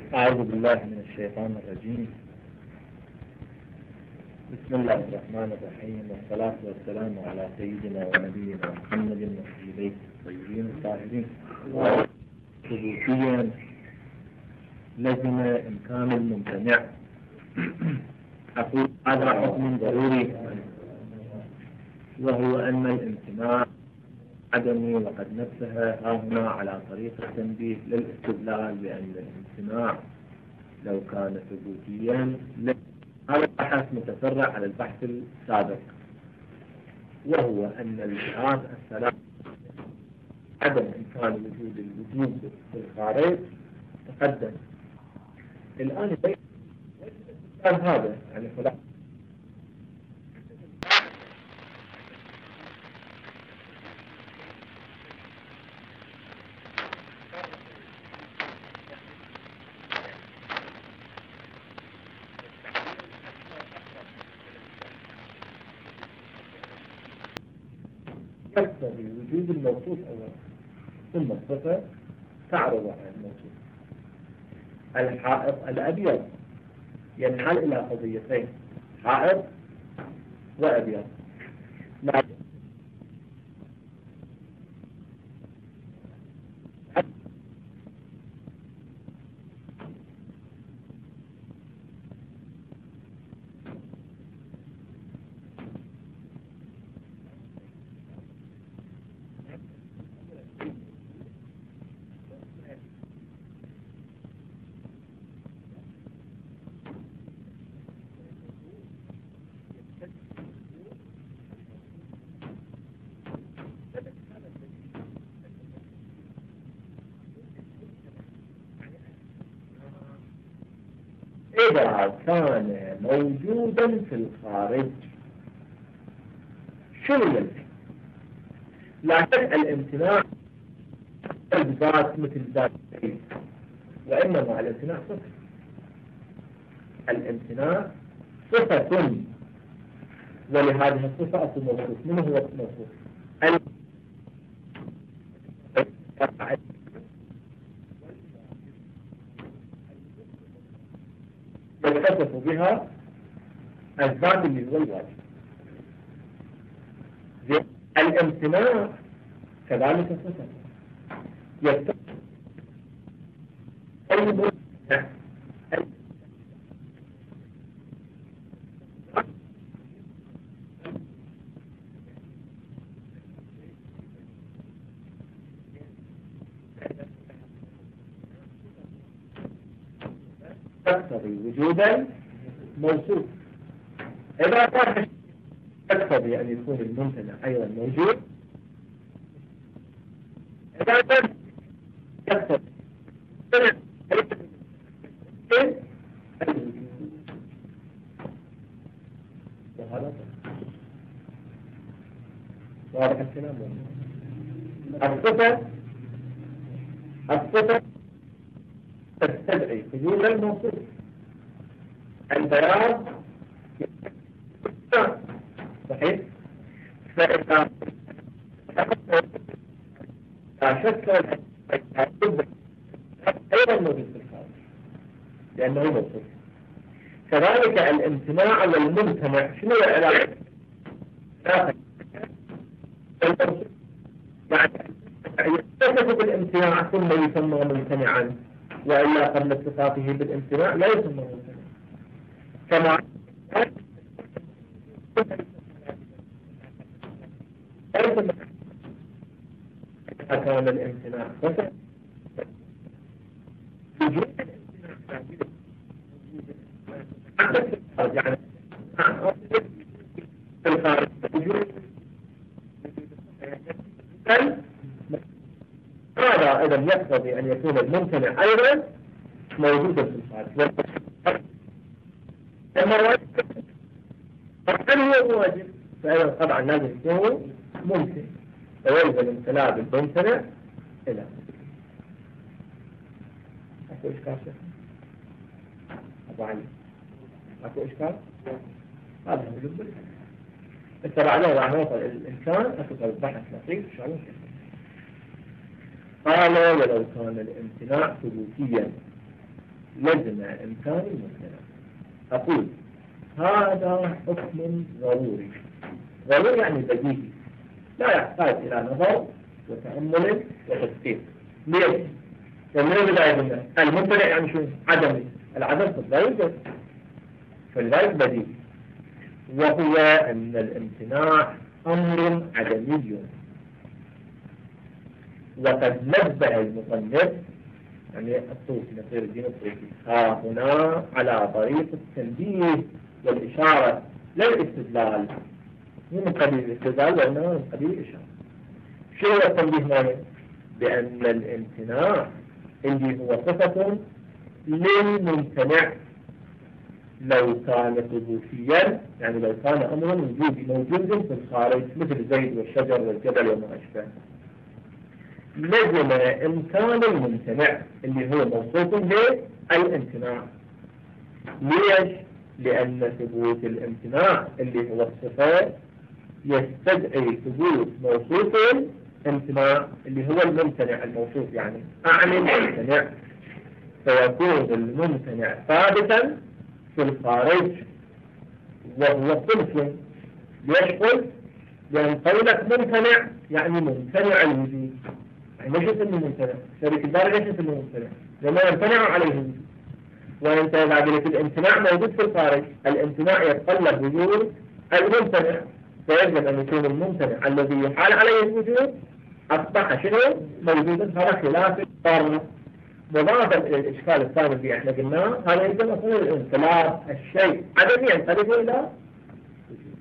أعوذ بالله من الشيطان الرجيم. بسم الله الرحمن الرحيم، والصلاة والسلام على سيدنا ونبينا محمد وعلى بيته الطيبين الطاهرين. ثبوتيا لزم إمكان الممتنع. أقول هذا حكم ضروري، وهو أن الامتناع عدمي، وقد نبه هنا على طريق التنبيه للاستدلال بأن الامتناع لو كان ثبوتيا. هذا البحث متفرع على البحث السابق، وهو أن الجهات الثلاث عدم إمكان وجود الوجود في الخارج تقدم. الآن هذا يعني خلاص يقتضي وجود الموصوف أولا، ثم الصفة تعرض على الموصوف. الحائط الأبيض ينحل إلى قضيتين: حائط وأبيض. إذا كان موجودا في الخارج شنو يلزم؟ لا شك الامتناع الذات مثل ذات الشيء، وإنما الامتناع صفة. الامتناع صفة، ولهذه الصفة أصل موصوف. من هو الموصوف؟ يتصف بها الذات اللي هو الواجب. الامتناع كذلك صفة يتصف تقتضي وجودا موصوف. إذا كان تقتضي أن يكون الممتنع أيضا موجود، إذا كان تقتضي وهذا واضح الكلام. الصفة تستدعي وجود الموصوف. البياض صحيح، فإذا لا شك أيضا موجود في الخارج لأنه موصوف. كذلك الامتناع والممتنع شنو العلاقة؟ يعني يتصف بالامتناع ثم يسمى ممتنعا، وإلا قبل اتصافه بالامتناع لا يسمى ممتنعا. كما كان الامتناع صفة، وجود يعني في الخارج وجود هذا إذا يقتضي أن يكون الممتنع أيضا موجودا في الخارج. هل هو واجب؟ فإذا طبعا لازم يكون ممكن، فيلزم امتلاء بالممتنع إلى أكو إشكال شيء؟ أبو علي أكو إشكال؟ هذا هو موجود بالفعل. اتبعناه وعن وصل الإمكان أكو البحث لطيف إن شاء الله. قال: ولو كان الامتناع ثبوتيا لزم إمكان الممتنع. أقول هذا حكم ضروري. ضروري يعني بديهي، لا يحتاج إلى نظر وتأمل وتفكير. ليش؟ لأنه بداية الممتنع يعني شو؟ عدمي. العدم لا يوجد، فلذلك بديهي، وهو أن الامتناع أمر عدمي. وقد نبه المصنف يعني الطوسي نصير الدين الطوسي ها هنا على طريق التنبيه والإشارة لا الاستدلال، مو من قبيل الاستدلال وإنما من قبيل الإشارة. شو هو التنبيه هنا؟ بأن الامتناع اللي هو صفة للممتنع لو كان ثبوتيا، يعني لو كان أمرا موجود في الخارج مثل زيد والشجر والجبل وما أشبه، لزم إمكان الممتنع اللي هو موصوف به الامتناع. ليش؟ لأن ثبوت الامتناع اللي هو الصفة يستدعي ثبوت موصوف الامتناع اللي هو الممتنع الموصوف، يعني أعني الممتنع، فيكون الممتنع ثابتا في الخارج وهو صنف. ليش قلت؟ لأن قولك ممتنع يعني ممتنع الوجود، يعني ليش اسمه ممتنع؟ شريك الدار ليش اسمه ممتنع؟ لما يمتنع عليه الوجود. وانت إذا قلت الامتناع موجود في الخارج، الامتناع يتطلب وجود الممتنع، فيجب أن يكون الممتنع الذي يحال عليه الوجود أصبح شنو؟ موجودا. هذا خلاف القرن. مضافا إلى الإشكال الثاني اللي احنا قلناه، هذا يجب أن يكون الانقلاب الشيء عدمي ينقلب إلى وجود.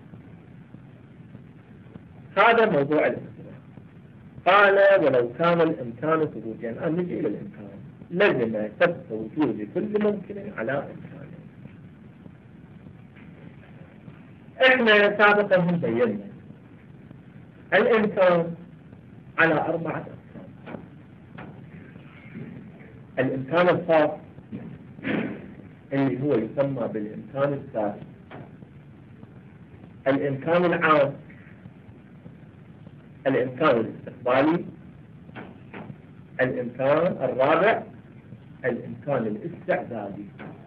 هذا موضوع الامتناع. قال ولو كان الإمكان ثبوتيا، الآن نجي إلى الإمكان، لازم ثبت وجود كل ممكن على إمكانه. احنا سابقا هم بينا الإمكان على 4 أقسام. الإمكان الخاص اللي هو يسمى بالإمكان الثالث، الإمكان العام، الإمكان الاستقبالي، الإمكان الرابع الإمكان الاستعدادي.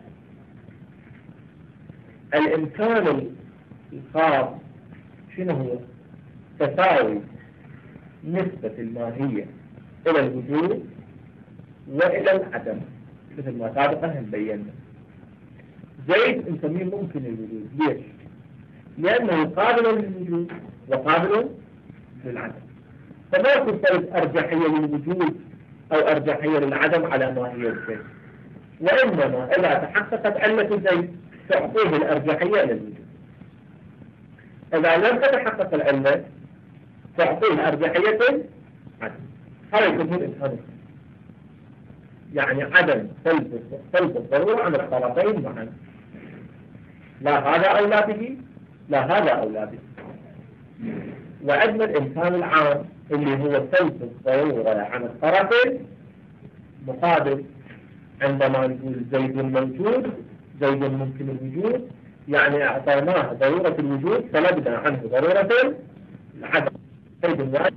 الإمكان الخاص شنو هو؟ تساوي نسبة الماهية إلى الوجود وإلى العدم، مثل ما سابقا بينا. زيد نسميه ممكن الوجود. ليش؟ لأنه قابل للوجود وقابل للعدم، فما تفترض أرجحية للوجود أو أرجحية للعدم على ماهية زيد، وإنما إذا تحققت علة زيد تعطيه الأرجحية للوجود. إذا لم تتحقق العلة تعطيه أرجحية العدم. هذا يسمونه الإمكان، يعني عدم سلب الضرورة عن الطرفين معا، لا هذا أولى به لا هذا أولى به. وعندنا الإمكان العام اللي هو سلب الضرورة عن الطرفين مقابل. عندما نقول زيد موجود، زيد ممكن الوجود، يعني أعطيناه ضرورة الوجود سلبنا عنه ضرورة العدم. زيد واحد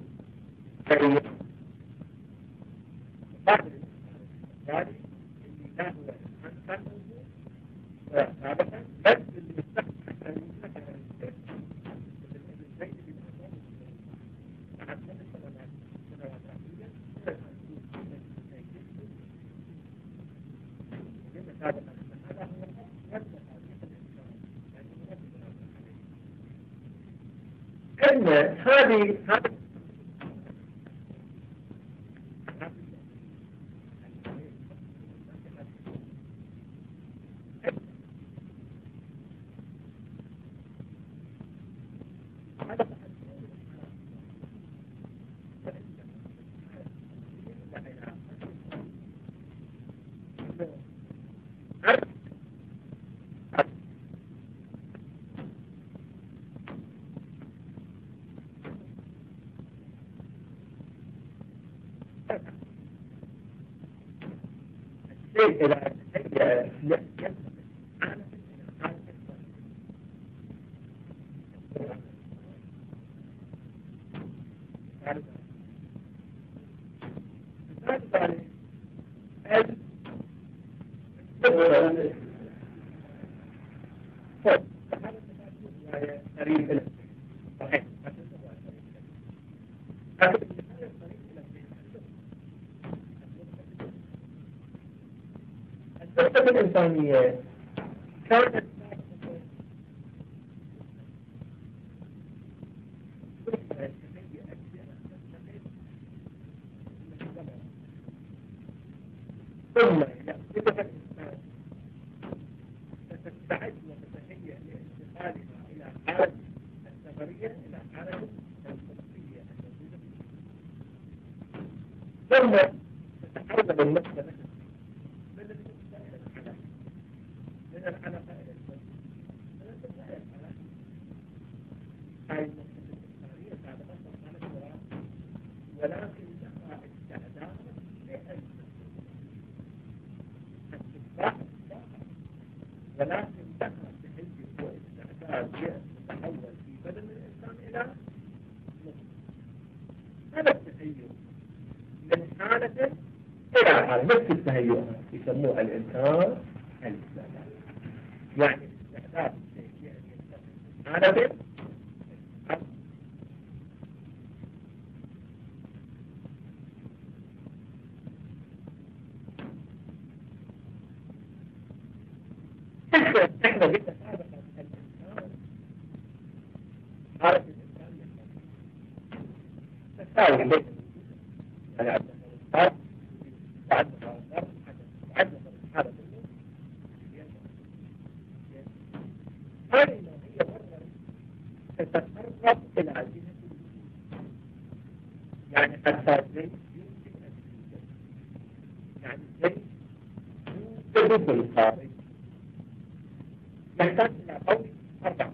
هذه قريب إلى صحيح النقطة الإنسانية كانت ثم يأخذها الإنسان فتستعد وتتهيأ لانتقالها إلى حالة السفرية إلى حالة الخصوصية ثم تتحول النفس نفسها من النفس إلى الحلقة من الحلقة إلى النفس من النفس إلى الحلقة هاي النفس الإنسانية سابقا كانت وراء ولكن لها استعداد لأن ولكن ذكر تحيز واستعداد يتحول في بدن الإنسان إلى نصف هذا التهيؤ من حالة إلى حالة نفس التهيؤ يسموه الإنسان الاستعداد يعني الاستعداد يعني حالة احنا قلنا سابقا الانسان حالة الانسان تساوي بين يعني عندنا الانسان وعندنا النار وعندنا حالة الموت هذه هي مرة تتقرب إلى جهة يعني حتى الزيت يمكن أن يوجد يعني الزيت يوجد في الخارج يحتاج إلى قول 4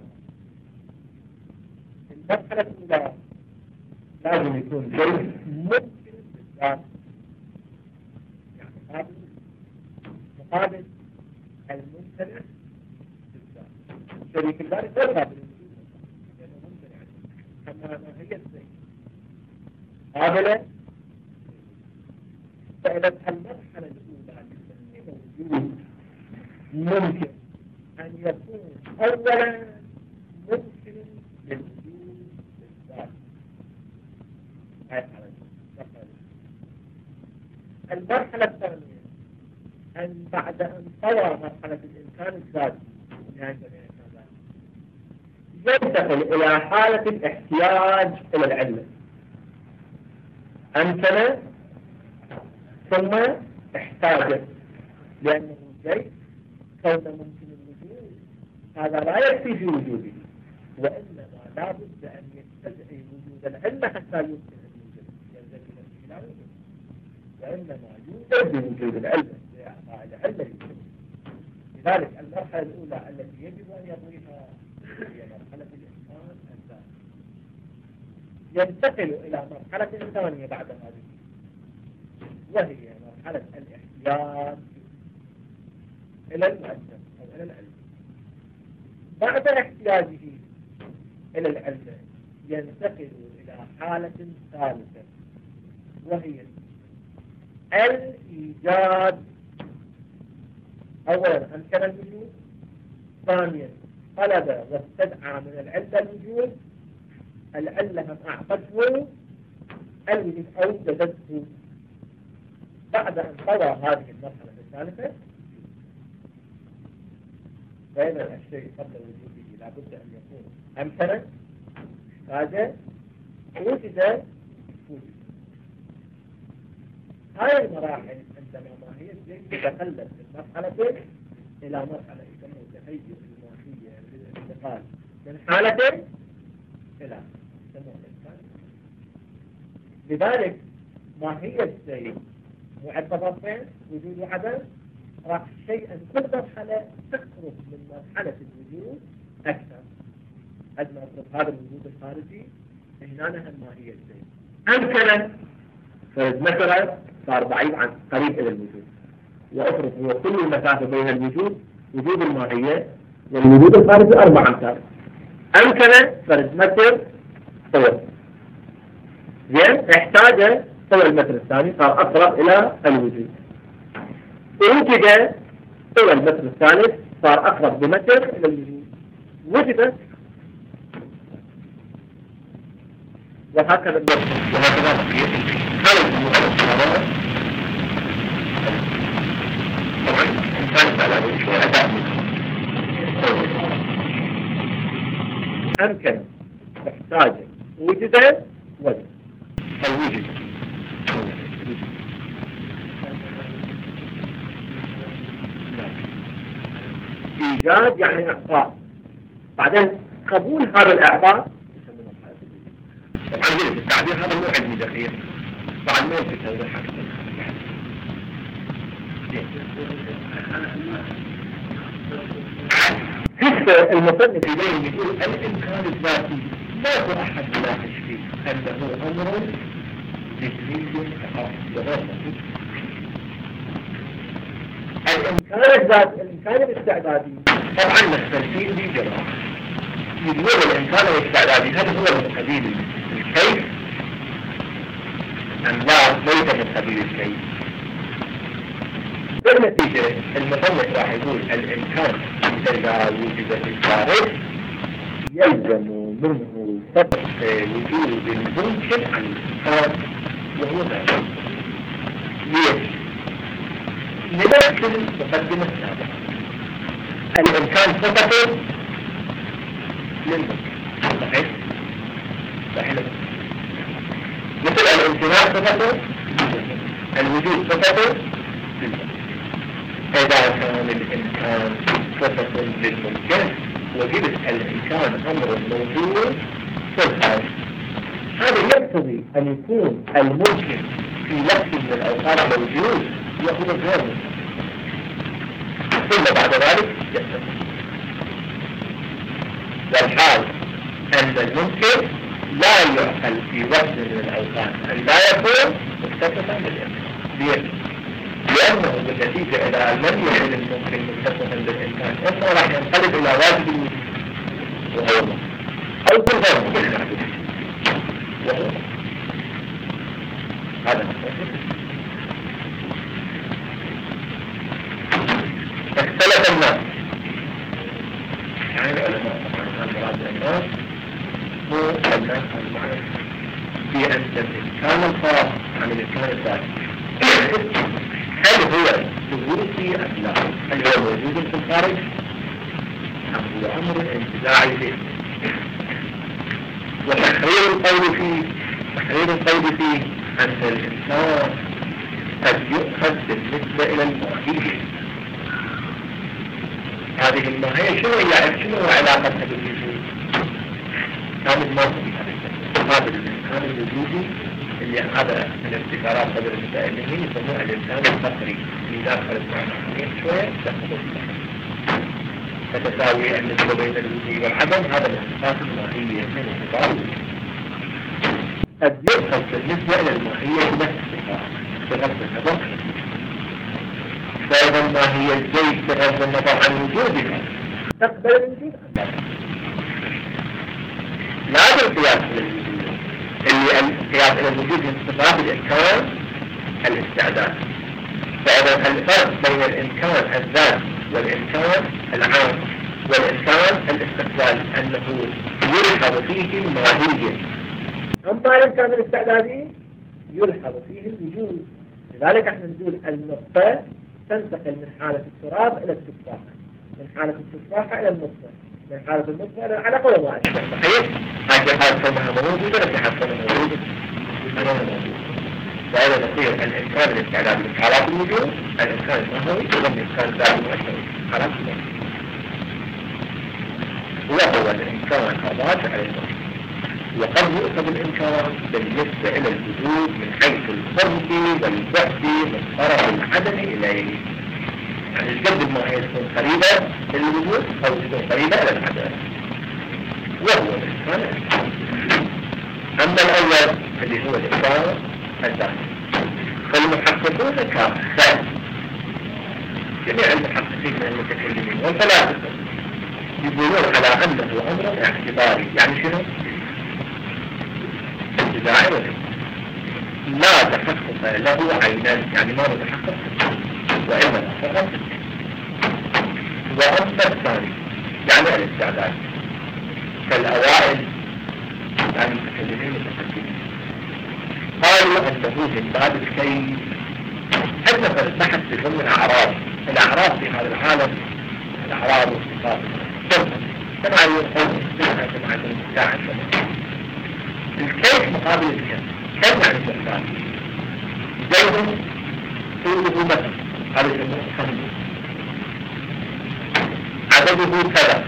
المرحلة الأولى لازم يكون زيت ممكن بالذات يعني مقابل الممتنع بالذات شريك الباري غير قابل لأنه ممتنع أما هي الزيت قابلة فإذا المرحلة الأولى موجود ممكن أن يكون أولا ممكن للوجود بالذات هاي المرحلة الثانية أن بعد أن طوى مرحلة الإنسان الذاتي ينتقل إلى حالة الاحتياج إلى العلم أمكن ثم احتاج لأنه جيد كون ممكن هذا لا يكفي في وجوده وإنما لا بد أن يستدعي وجود العلم حتى يمكن أن يوجد يلزم نفسه لا وجود وإنما يوجد بوجود العلم لإعطاء العلم يوجد لذلك المرحلة الأولى التي يجب أن يضيها هي مرحلة الإنسان الذاتي ينتقل إلى مرحلة ثانية بعد هذه وهي مرحلة الاحتياج إلى المؤدب أو إلى العلم بعد احتياجه إلى العلم ينتقل إلى حالة ثالثة وهي الإيجاد أولا أمكن الوجود ثانيا طلب واستدعى من العلة الوجود العلة هم أعطته الوجود أوجدته بعد أن طوى هذه المرحلة الثالثة بين الشيء قبل وجوده لا بد أن يكون أمكن احتاج وجد هاي المراحل عندما ما هي الزيت تتخلف من مرحلة إلى مرحلة يسمى تهيئ الماهية للانتقال من حالة إلى يسمى الإنسان لذلك ماهية الزيت معتبرتين وجود وعدم راح شيئا كل مرحلة تخرج من مرحلة الوجود أكثر قد ما أفرض هذا الوجود الخارجي هنا الماهية الزيت أمكن مثلا صار بعيد عن قريب إلى الوجود وأفرض هو كل المسافة بين الوجود وجود الماهية والوجود الخارجي 4 أمتار أمكن فرد متر طول زين احتاج طول المتر الثاني صار أقرب إلى الوجود وجد هو المتر الثالث صار أقرب بمتر إلى الوجود، وجدت، وهكذا بقية هذا المؤلف الصراحة. طبعا الإنسان على وجه أداء أمكن تحتاج وجد وجد الوجد إيجاد يعني إعطاء، بعدين قبول هذا الإعطاء. طبعا التعبير هذا مو علمي دقيق، بعد ما يمكن توضيح أكثر. هسه المصنف إليه يقول الإمكان الذاتي لا هو أحد يناقش فيه أنه أمر ذهني فقط بغير نتيجة. الإمكان الذاتي، الإمكان الاستعدادي طبعا نختلفين في جراح. يقول الإمكان الاستعدادي هل هو من قبيل الكيف أم لا ليس من قبيل الكيف؟ بالنتيجة المصنف راح يقول الإمكان إذا وجد في الخارج يلزم منه فتح وجود الممكن عن الإمكان وهو ذلك. ليش؟ لنفس المقدمة السابقة الإمكان صفته للممكن، صحيح؟ صحيح مثل الامتناع صفته الوجود صفته للممكن. إذا كان الإمكان صفة للممكن وجدت الإمكان أمر موجود في الخارج، هذا يقتضي أن يكون الممكن في وقت من الأوقات موجود يأخذ غير ممكن، ثم بعد ذلك يستمر. والحال أن الممكن لا يعقل في وقت من الأوقات أن لا يكون متصفا بالإمكان، لأنه بالنتيجة إذا لم يكن الممكن متصفا بالإمكان إما راح ينقلب إلى واجب الوجود وهو الله، أو يكون غير ممكن وهو الله. هذا اختلف الناس، يعني العلماء طبعا مراد الناس هو الناس المعنى في أن الإمكان الخاص عن الإمكان الذاتي هل هو ظهوري أم لا؟ هل هو موجود في الخارج أم هو أمر انتزاعي به؟ وتحرير القول فيه أن الإنسان قد يؤخذ بالنسبة إلى الماهية. هذه الماهية شنو علاقتها بالوجود؟ كان الماضي هذا الإنسان الوجودي اللي هذا من الابتكارات قبل المتألمين يسموه الإنسان الفقري اللي داخل المعنى شوية فتساوي النسبة بين الوجود والعدم. هذا من الصفات الماهية من الصفات قد يؤخذ بالنسبة إلى الماهية بنفس الصفات بغض النظر، فإذا ما هي الزيت بغض النظر عن وجودها تقبل الوجود لا بالقياس اللي القياس إلى الوجود من صفات الإمكان الاستعداد. فإذا الفرق بين الإمكان الذاتي والإمكان العام والإمكان الاستقبال أنه يلحظ فيه الماهية، أما الإمكان الاستعدادي يلحظ فيه الوجود. لذلك احنا نقول النقطة تنتقل من حالة التراب إلى التفاحة، من حالة التفاحة إلى النقطة، من حالة النقطة إلى العلقة وما أشبه. صحيح؟ هذه حالة كونها موجودة وفي حالة كونها موجودة غير موجودة. فإذا نصير الإمكان الاستعدادي من حالات الوجود، الإمكان المهوي والإمكان الذاتي مؤثر حالات الوجود، وهو الإمكان الراجع على الموجود. وقد يؤخذ الإمكان بالنسبة إلى الوجود من حيث القرب والبعد من طرف العدم إليه، يعني الجد ما هي تكون قريبة للوجود أو تكون قريبة إلى العدم، وهو الإمكان. أما الأول اللي هو الإمكان الذاتي فالمحققون كافة، جميع المحققين من المتكلمين والفلاسفة يقولون على أنه أمر اعتباري. يعني شنو؟ انتزاعي لا تحقق له عينان، يعني ما متحقق وإما فقط وأما الثاني يعني الاستعداد فالأوائل يعني المتكلمين المتقدمين قالوا أنه من باب الكيف حتى البحث في ضمن الأعراض في هذا العالم الأعراض والصفات كما يقول كما المستعد الكيف مقابل الكم كم يعني الإنسان زيد طوله مثل هذا يسمونه كم عدده كذا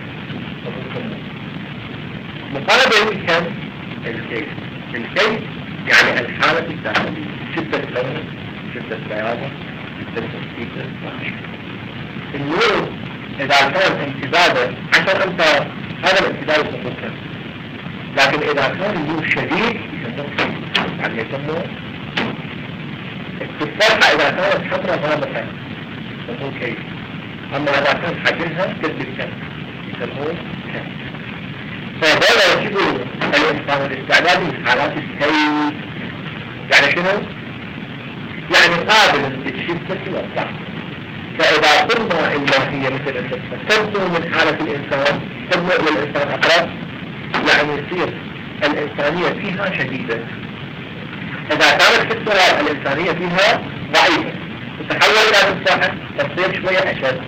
مقابل الكم الكيف يعني الحالة الداخلية شدة اللون شدة البياضة شدة التسكيكة النور إذا كان امتدادا عشان أنت هذا الامتداد يسموه كم لكن إذا كان النور شديد يسموه يعني يسموه التفاحة إذا كانت حمراء غامقة يسموه كيف أما إذا كان حجمها قد الكم يسموه كم فهذا يجب الإنسان الاستعداد من حالات الكيف يعني شنو؟ يعني قابل للشدة والضعف فإذا قلنا إلا هي مثل الشدة تبدو من حالة الإنسان تبدو إلى الإنسان أقرب يعني يصير الإنسانية فيها شديدة إذا كانت الصورة الإنسانية فيها ضعيفة تتحول إلى تفاحة تصير شوية أشد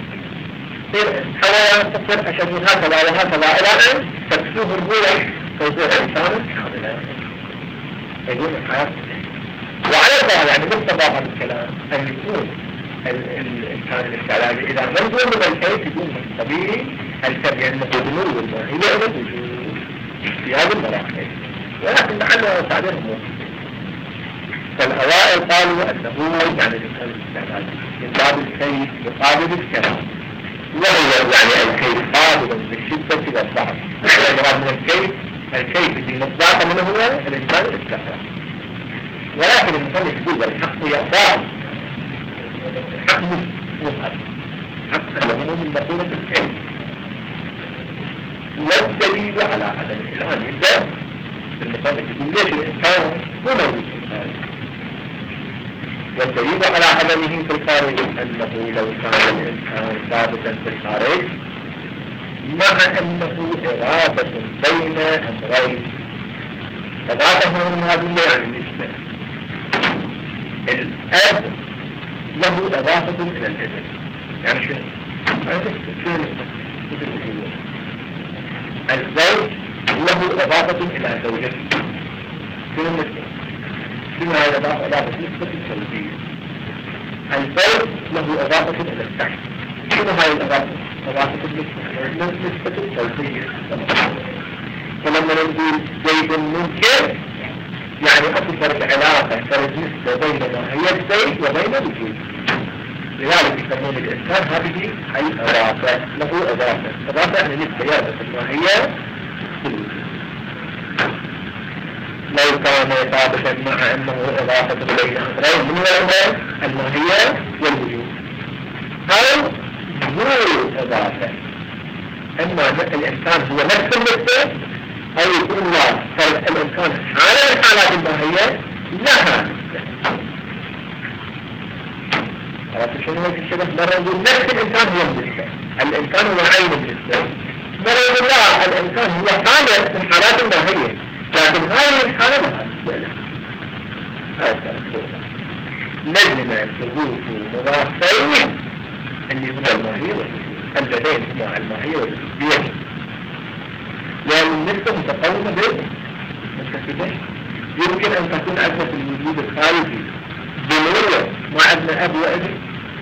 تصير أشد من هكذا وهكذا إلى أن تكسوه الروح فيصير إنسان كاملا يقول الحياة وعلى ذلك يعني مقتضى هذا الكلام أن يكون الإنسان الاستعلاجي إذا منظور من الكيف يكون من طبيعي الكم لأنه بنور الماهية إلى الوجود في هذه المراحل ولكن لعله تعبيرهم فالأوائل قالوا أنه يعني الإنسان الاستعلاجي من باب الكيف يقابل الكلام وهو يعني الكيف قابل بالشدة والضعف المراد من الكيف اللي مصداقه منه هو الإنسان الاستعلاجي ولكن الإنسان يقول الحق يقال الحق مصدق حق له من مقولة الكيف والدليل على عدم الإلهام يبدأ المصدق يقول ليش الإنسان مو موجود في الخارج والدليل على عدمه في الخارج أنه لو كان الإنسان ثابتا في الخارج مع أنه إرادة بين أمرين فذاته من هذه يعني النسبة الأب له إضافة إلى الابن يعني شنو؟ الزوج له إضافة إلى زوجته شنو النسبة؟ شنو هاي الإضافة؟ إضافة نسبة الزوجية الزوج له إضافة إلى السعي شنو هاي الإضافة؟ إضافة نسبة الزوجية فلما نقول زيد منكر يعني أكثر علاقة فرد نسبة بين ماهية زيد وبين الوجود لذلك يسمون الإنسان هذه الإضافة له إضافة يعني نسبة يربط الماهية بالوجود لو كان ثابتا مع أنه إضافة بين أمرين من الأمر الماهية والوجود أو ذو إضافة أما الإنسان هو نفس النسبة أو يكون الله فالإنسان حالة من حالات الماهية لها عرفت شنو هيك الشبه مرة يقول نفس الإنسان هو النسبة الإنسان هو عين النسبة مرة يقول لا الإنسان هو حالة من حالات الماهية لكن هذه الحالة لها نسبة لازم الثبوت مضافين اللي هو الماهية والوجود اللذين هما الماهية والوجود لأن النسبة متقومة بالمتكتبين يمكن أن تكون عندنا في الوجود الخارجي بنوية ما عندنا أب وابن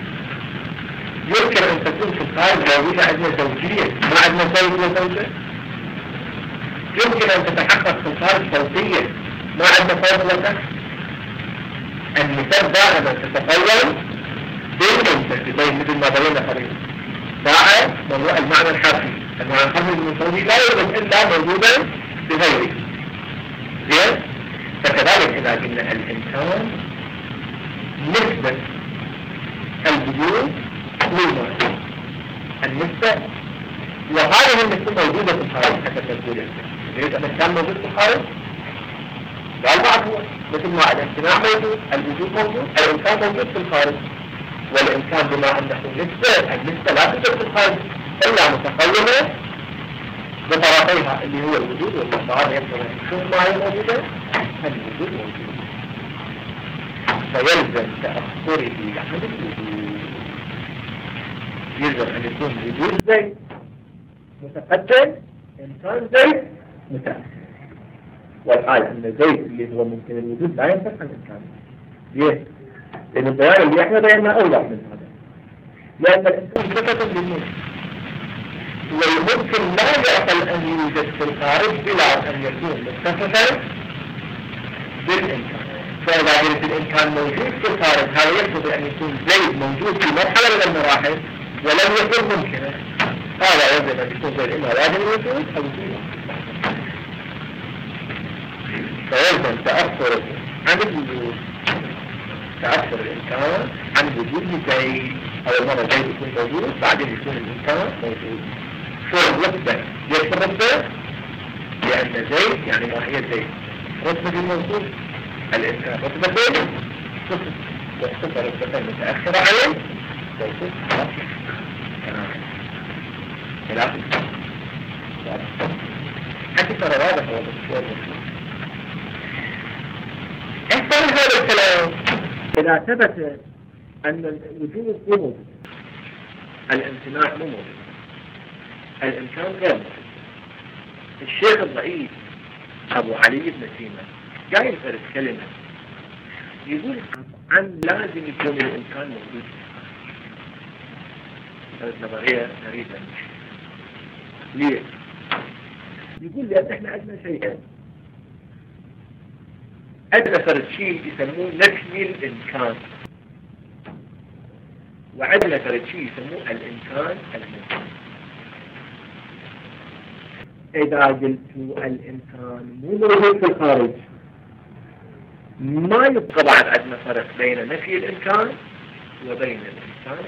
يمكن أن تكون في الخارج موجودة عندنا زوجية ما عندنا زوج وزوجة يمكن أن تتحقق في الخارج صوتية ما عندنا صوت وزوجة النسب دائما تتقوم بالمتكتبين مثل ما بينا قريبا ساعة موضوع المعنى الحرفي المعنى الحرفي المصوري لا يوجد إلا موجودا بغيره زين فكذلك إذا قلنا الإنسان نسبة الوجود للمعنى النسبة وهذه النسبة موجودة في الخارج حتى تقول يريد أن الإنسان موجود في الخارج قال بعد هو مثل ما الاجتماع موجود الوجود موجود الإنسان موجود في الخارج والإنسان بما أنه نسبة النسبة لا توجد في الخارج إلا متقومة بطرفيها اللي هو الوجود والمصدر يقدر شوف ما هي موجودة الوجود موجود فيلزم تأخره عن الوجود يلزم أن يكون وجود زيد متقدم إنسان زيد متأخر والحال أن زيد اللي هو ممكن الوجود لا ينفق عن الإنسان ليه؟ لأن البيان اللي احنا بياننا أوضح من هذا لأن الإنسان صفة للموت والممكن لا يعقل أن يوجد في الخارج بلا أن يكون متصفا بالإمكان فإذا كانت الإمكان موجود في الخارج هذا يقتضي أن يكون زيد موجود في مرحلة من المراحل ولم يكن ممكنا هذا يجب أن يكون زيد إما لازم الوجود أو زيد فيلزم تأثر عن الوجود تأثر الإمكان عن وجود زيد أول مرة زيد يكون موجود بعدين يكون الإمكان موجود شو الرتبة ليش الرتبة؟ لأن زيد يعني ما هي زيد رتبة الموجود الإمكان رتبة زيد صفر رتبة متأخرة عليه موجود خلاف حتى ترى واضح هو الشيء احسن هذا الكلام إذا ثبت أن الوجود مو موجود الامتناع مو موجود الإمكان غير موجود الشيخ الضعيف أبو علي بن سينا جاي يفرد كلمة يقول عن لازم يكون الإمكان موجود هذه نظرية غريبة ليه؟ يقول لأن احنا عندنا شيئين عندنا فرد شيء يسموه نفي الإمكان وعندنا فرد شيء يسموه الإمكان الممكن إذا قلت الإمكان مو موجود في الخارج ما يبقى بعد عندنا فرق بين نفي الإمكان وبين الإمكان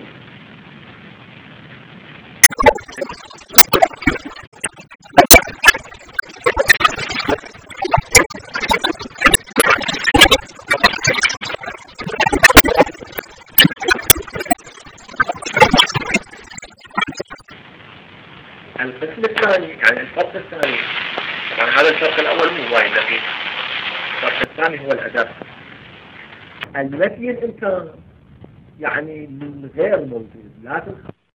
القسم الثاني يعني الفرق الثاني طبعا هذا الفرق الأول مو وايد دقيق الفرق الثاني هو الأدب النفي الإمكان يعني من غير موجود لا في الخارج